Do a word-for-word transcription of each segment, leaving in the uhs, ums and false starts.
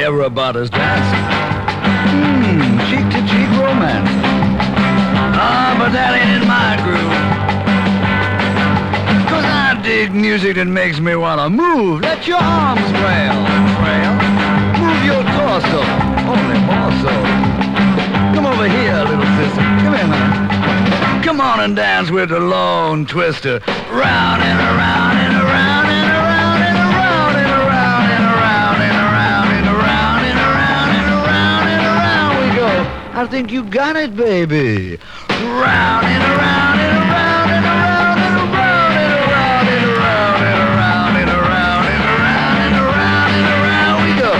Everybody's dancing. Mmm, cheek-to-cheek romance. Ah, but that ain't in my groove. Cause I dig music that makes me wanna move. Let your arms trail, trail. Move your torso, only more so. Come over here, little sister. Come here, man. Come on and dance with the Lone Twister. Round and around and around and around and around and around and around and around and around and around and around and around we go. I think you got it, baby. Round and around and around and around and around and around and around and around and around and around and around and around we go.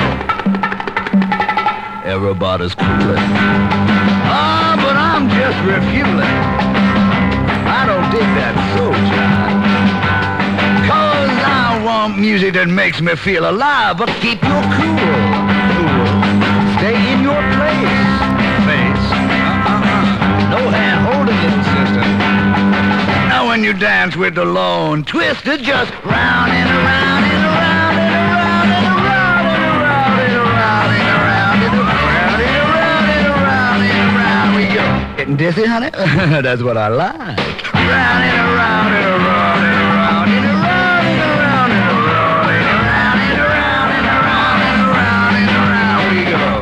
Everybody's coolin'. Ah, but I'm just refueling. I don't dig that soul jive. Cause I want music that makes me feel alive. But keep your cool, cool. Stay in your place, face. Uh-uh-uh. No hand holding, little sister. Now when you dance with the Lone Twister, just round and around and around and around and around and around and around and around and around and around and around and around we go. Getting dizzy, honey? That's what I like. Round and around and around and around and around and around and around and around and around and around and around and around we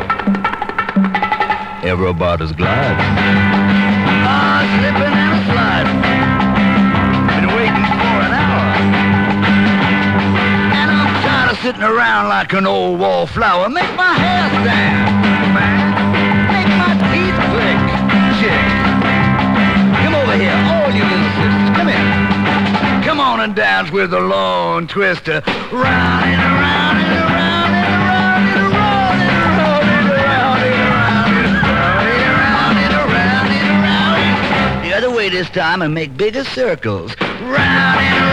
go. Everybody's gliding. Ah, slipping and sliding. Been waiting for an hour. And I'm tired of sitting around like an old wallflower. Make my hair stand, man. Make my teeth click, chick. Come over here, all you little sisters. Come here. Come on and dance with the Lone Twister. Round and around and around and around and around and around and around and around and around and around and around. The other way this time and make bigger circles. Round and around.